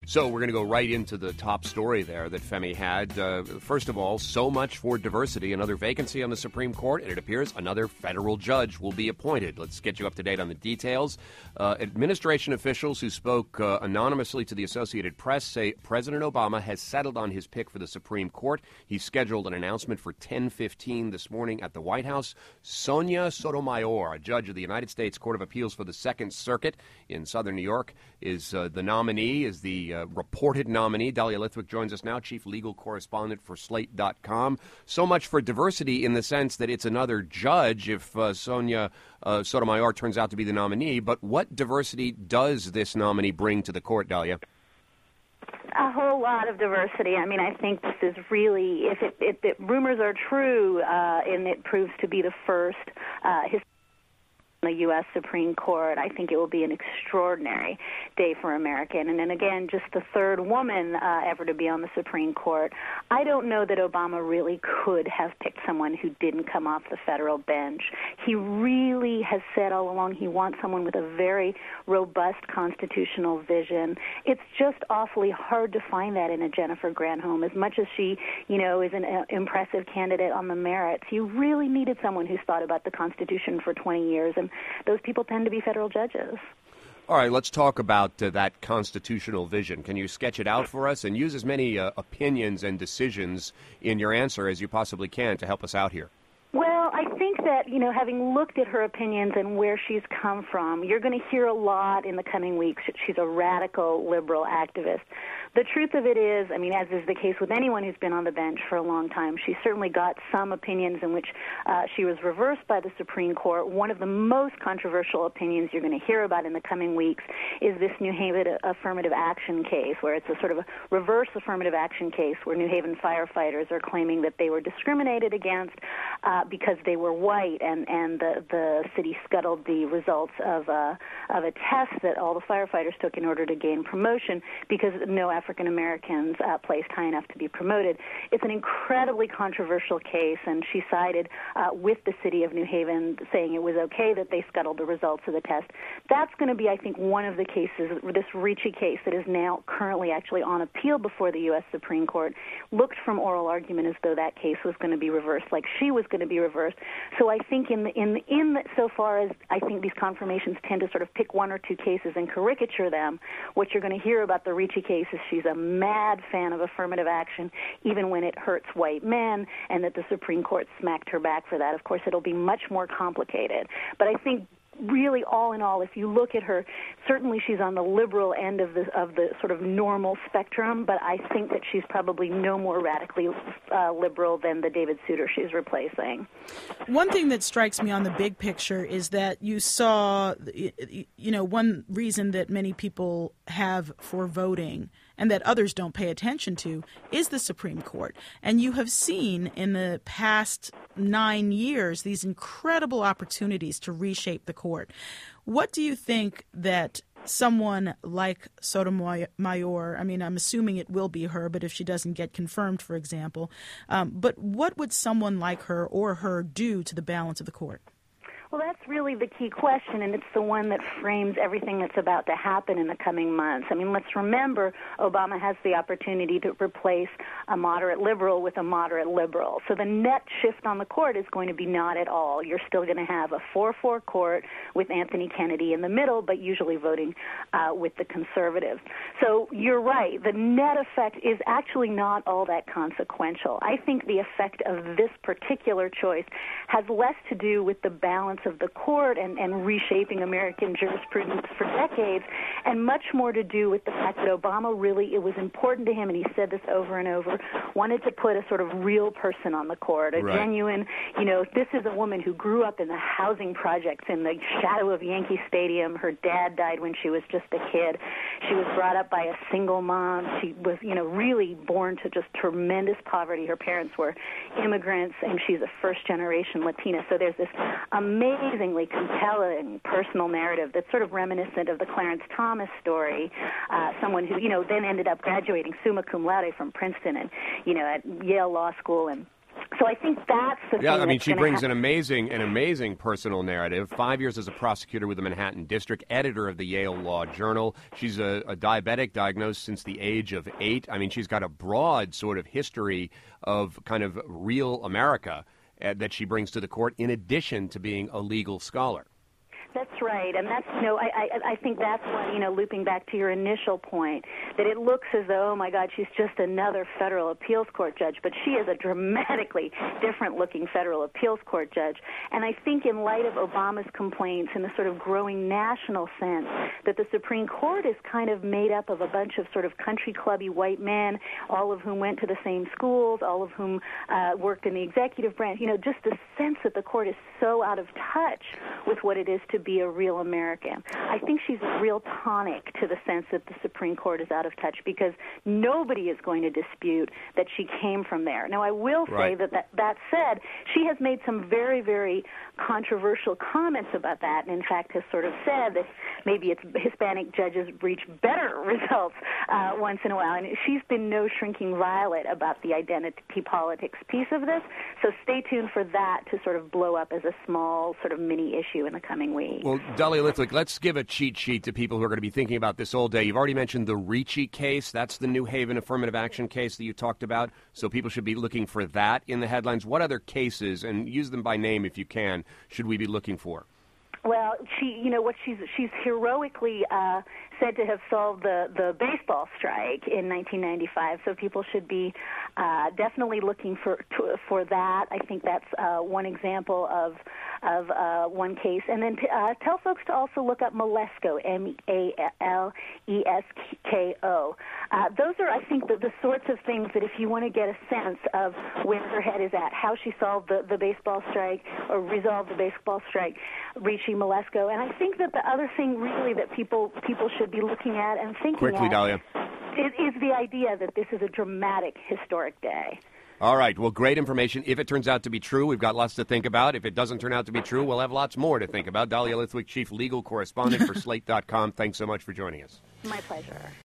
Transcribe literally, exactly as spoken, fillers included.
So we're going to go right into the top story there that Femi had. Uh, first of all, so much for diversity. Another vacancy on the Supreme Court, and it appears another federal judge will be appointed. Let's get you up to date on the details. Uh, administration officials who spoke uh, anonymously to the Associated Press say President Obama has settled on his pick for the Supreme Court. He scheduled an announcement for ten fifteen this morning at the White House. Sonia Sotomayor, a judge of the United States Court of Appeals for the Second Circuit in southern New York, is uh, the nominee, is the uh, reported nominee. Dahlia Lithwick joins us now, chief legal correspondent for Slate dot com. So much for diversity in the sense that it's another judge if uh, Sonia uh, Sotomayor turns out to be the nominee. But what diversity does this nominee bring to the court, Dahlia? A whole lot of diversity. I mean, I think this is really, if it, if the rumors are true, uh, and it proves to be the first uh, his the U S Supreme Court, I think it will be an extraordinary day for America. And then again, just the third woman uh, ever to be on the Supreme Court. I don't know that Obama really could have picked someone who didn't come off the federal bench. He really has said all along he wants someone with a very robust constitutional vision. It's just awfully hard to find that in a Jennifer Granholm. As much as she, you know, is an uh, impressive candidate on the merits, you really needed someone who's thought about the Constitution for twenty years, and those people tend to be federal judges. All right, let's talk about uh, that constitutional vision. Can you sketch it out for us and use as many uh, opinions and decisions in your answer as you possibly can to help us out here? Well, I think that, you know, having looked at her opinions and where she's come from, you're going to hear a lot in the coming weeks. She's a radical liberal activist. The truth of it is, I mean, as is the case with anyone who's been on the bench for a long time, she certainly got some opinions in which uh, she was reversed by the Supreme Court. One of the most controversial opinions you're going to hear about in the coming weeks is this New Haven affirmative action case, where it's a sort of a reverse affirmative action case where New Haven firefighters are claiming that they were discriminated against uh, because they were white, and, and the, the city scuttled the results of, uh, of a test that all the firefighters took in order to gain promotion because no African Americans uh, placed high enough to be promoted. It's an incredibly controversial case, and she sided uh, with the city of New Haven, saying it was okay that they scuttled the results of the test. That's going to be, I think, one of the cases, this Ricci case that is now currently actually on appeal before the U S Supreme Court, looked from oral argument as though that case was going to be reversed, like she was going to be reversed. So I think in the, in the, in the, so far as I think these confirmations tend to sort of pick one or two cases and caricature them, what you're going to hear about the Ricci case is she's a mad fan of affirmative action, even when it hurts white men, and that the Supreme Court smacked her back for that. Of course, it'll be much more complicated. But I think really, all in all, if you look at her, certainly she's on the liberal end of the of the sort of normal spectrum, but I think that she's probably no more radically uh, liberal than the David Souter she's replacing. One thing that strikes me on the big picture is that you saw, you know, one reason that many people have for voting and that others don't pay attention to is the Supreme Court. And you have seen in the past nine years these incredible opportunities to reshape the court. What do you think that someone like Sotomayor, I mean, I'm assuming it will be her, but if she doesn't get confirmed, for example, um, but what would someone like her or her do to the balance of the court? Well, that's really the key question, and it's the one that frames everything that's about to happen in the coming months. I mean, let's remember Obama has the opportunity to replace a moderate liberal with a moderate liberal. So the net shift on the court is going to be not at all. You're still going to have a four four court with Anthony Kennedy in the middle, but usually voting uh, with the conservatives. So you're right. The net effect is actually not all that consequential. I think the effect of this particular choice has less to do with the balance of the court and, and reshaping American jurisprudence for decades, and much more to do with the fact that Obama really, it was important to him, and he said this over and over, wanted to put a sort of real person on the court, a right. genuine, you know, this is a woman who grew up in the housing projects in the shadow of Yankee Stadium. Her dad died when she was just a kid. She was brought up by a single mom. She was, you know, really born to just tremendous poverty. Her parents were immigrants, and she's a first-generation Latina. So there's this amazing amazingly compelling personal narrative that's sort of reminiscent of the Clarence Thomas story, uh, someone who, you know, then ended up graduating summa cum laude from Princeton and, you know, at Yale Law School and So I think that's the yeah, thing. I mean, that's she brings happen. an amazing, an amazing personal narrative. Five years as a prosecutor with the Manhattan District, editor of the Yale Law Journal. She's a, a diabetic diagnosed since the age of eight. I mean, she's got a broad sort of history of kind of real America uh, that she brings to the court, in addition to being a legal scholar. That's right, and that's you know I, I I think that's what you know looping back to your initial point, that it looks as though, oh my God, she's just another federal appeals court judge, but she is a dramatically different looking federal appeals court judge. And I think in light of Obama's complaints and the sort of growing national sense that the Supreme Court is kind of made up of a bunch of sort of country clubby white men, all of whom went to the same schools, all of whom uh, worked in the executive branch, you know, just the sense that the court is so out of touch with what it is to be a real American. I think she's a real tonic to the sense that the Supreme Court is out of touch, because nobody is going to dispute that she came from there. Now, I will say right. that, that that said, she has made some very, very controversial comments about that, and in fact has sort of said that maybe it's Hispanic judges reach better results uh, once in a while. And she's been no shrinking violet about the identity politics piece of this, so stay tuned for that to sort of blow up as a small sort of mini issue in the coming weeks. Well, Dahlia Lithwick, let's give a cheat sheet to people who are going to be thinking about this all day. You've already mentioned the Ricci case. That's the New Haven affirmative action case that you talked about. So people should be looking for that in the headlines. What other cases, and use them by name if you can, should we be looking for? Well, she, you know, what she's she's heroically uh, said to have solved the, the baseball strike in nineteen ninety-five. So people should be uh, definitely looking for to, for that. I think that's uh, one example of of uh, one case. And then uh, tell folks to also look up Malesko, M A L E S K O. Uh, those are, I think, the, the sorts of things that if you want to get a sense of where her head is at, how she solved the, the baseball strike or resolved the baseball strike, Ricci, Malesko. And I think that the other thing really that people people should be looking at and thinking Quickly, at Dahlia. Is, is the idea that this is a dramatic, historic day. All right. Well, great information. If it turns out to be true, we've got lots to think about. If it doesn't turn out to be true, we'll have lots more to think about. Dahlia Lithwick, Chief Legal Correspondent for Slate dot com. Thanks so much for joining us. My pleasure.